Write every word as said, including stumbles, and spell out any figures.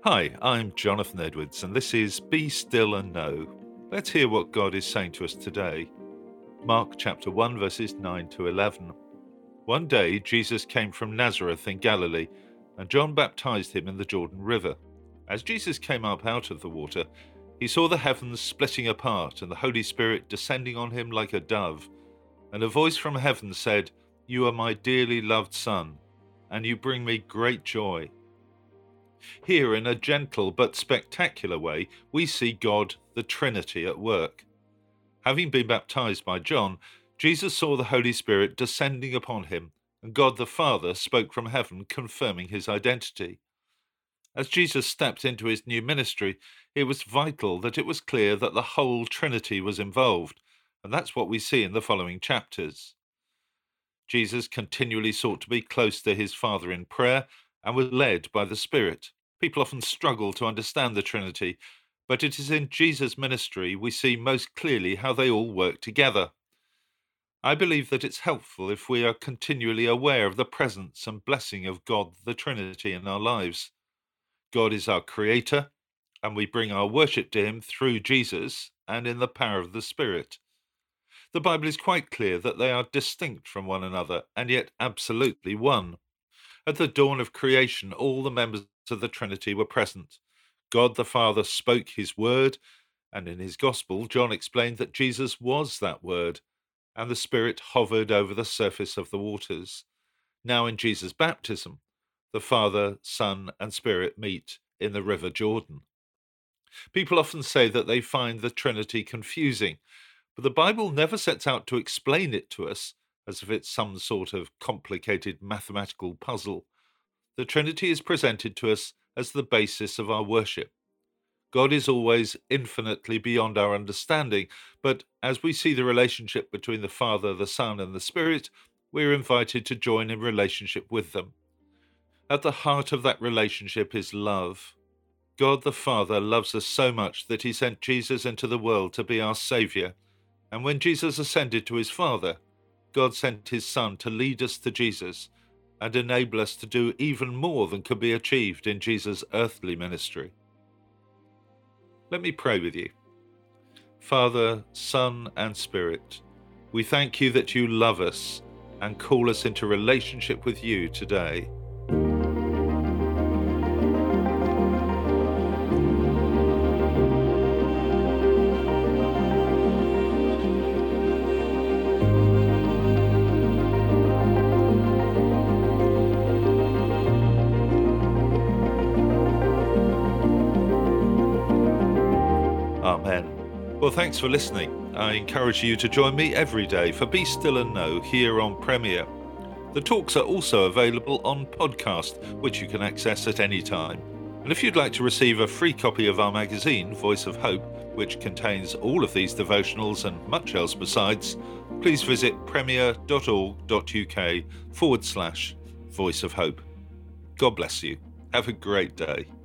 Hi, I'm Jonathan Edwards, and this is Be Still and Know. Let's hear what God is saying to us today. Mark chapter one, verses nine to eleven. One day Jesus came from Nazareth in Galilee, and John baptized him in the Jordan River. As Jesus came up out of the water, he saw the heavens splitting apart and the Holy Spirit descending on him like a dove. And a voice from heaven said, "You are my dearly loved Son, and you bring me great joy." Here, in a gentle but spectacular way, we see God, the Trinity, at work. Having been baptized by John, Jesus saw the Holy Spirit descending upon him, and God the Father spoke from heaven, confirming his identity. As Jesus stepped into his new ministry, it was vital that it was clear that the whole Trinity was involved, and that's what we see in the following chapters. Jesus continually sought to be close to his Father in prayer and was led by the Spirit. People often struggle to understand the Trinity, but it is in Jesus' ministry we see most clearly how they all work together. I believe that it's helpful if we are continually aware of the presence and blessing of God, the Trinity, in our lives. God is our Creator, and we bring our worship to him through Jesus and in the power of the Spirit. The Bible is quite clear that they are distinct from one another, and yet absolutely one. At the dawn of creation, all the members of the Trinity were present. God the Father spoke his word, and in his Gospel, John explained that Jesus was that word, and the Spirit hovered over the surface of the waters. Now in Jesus' baptism, the Father, Son, and Spirit meet in the River Jordan. People often say that they find the Trinity confusing, but the Bible never sets out to explain it to us as if it's some sort of complicated mathematical puzzle. The Trinity is presented to us as the basis of our worship. God is always infinitely beyond our understanding, but as we see the relationship between the Father, the Son, and the Spirit, we're invited to join in relationship with them. At the heart of that relationship is love. God the Father loves us so much that he sent Jesus into the world to be our Saviour. And when Jesus ascended to his Father, God sent his Son to lead us to Jesus and enable us to do even more than could be achieved in Jesus' earthly ministry. Let me pray with you. Father, Son, and Spirit, we thank you that you love us and call us into relationship with you today. Amen. Well, thanks for listening. I encourage you to join me every day for Be Still and Know here on Premier. The talks are also available on podcast, which you can access at any time. And if you'd like to receive a free copy of our magazine, Voice of Hope, which contains all of these devotionals and much else besides, please visit premier.org.uk forward slash Voice of Hope. God bless you. Have a great day.